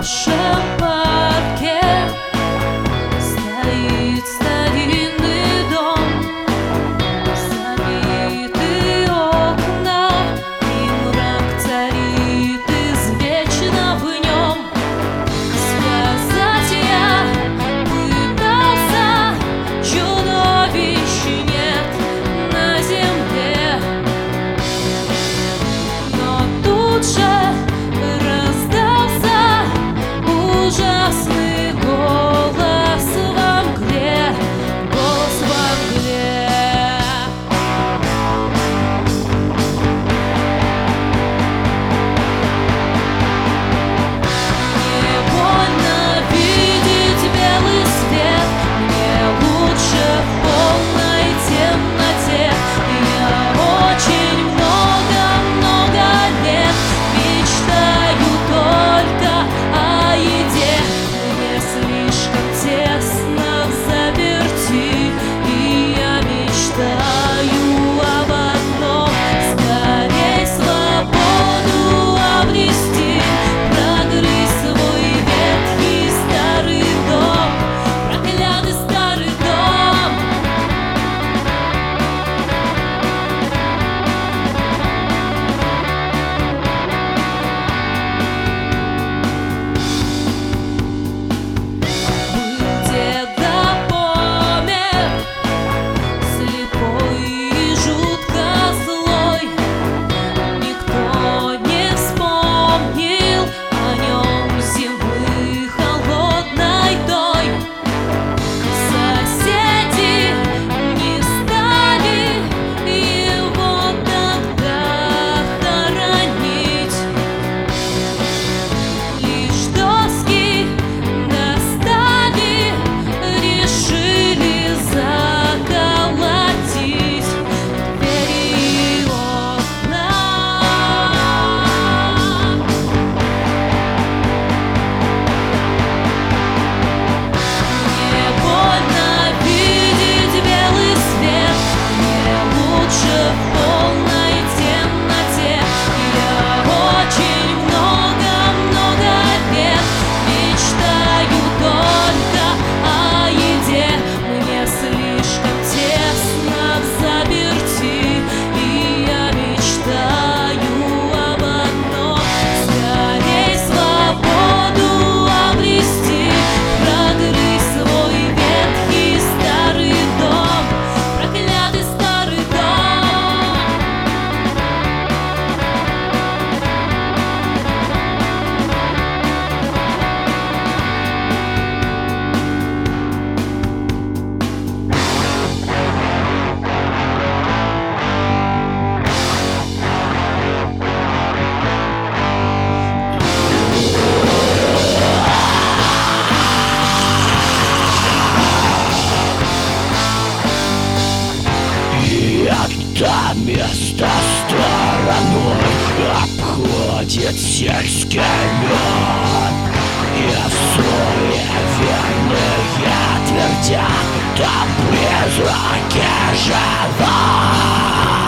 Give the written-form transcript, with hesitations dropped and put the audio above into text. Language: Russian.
нашем парке стоит старинный дом, забиты окна, и мрак царит извечно в нем. Сказать я пытался, чудовищ нет на земле, но тут же ужасный голос во мгле, голос во мгле. Мне больно видеть белый свет, мне лучше в полной темноте. Я очень много лет мечтаю только о еде. Мне слишком тесно взаперти, и я мечтаю об одном: скорей свободу обрести, прогрызть свой ветхий старый дом, проклятый старый дом. Деда помер, слепой и жутко злой. Никто не вспомнил о нем зимы холодной той. Соседи не стали его тогда хоронить. Лишь доски достали, решили заколотить двери и окна. Мне больно видеть белый свет, мне лучше в полной темноте. Я очень много лет мечтаю только о еде. Мне слишком тесно взаперти, и я мечтаю об одном: скорей свободу обрести, прогрызть свой ветхий старый дом, проклятый старый дом. Это место стороной обходит сельский лед, и суеверные твердят, там призраки живут.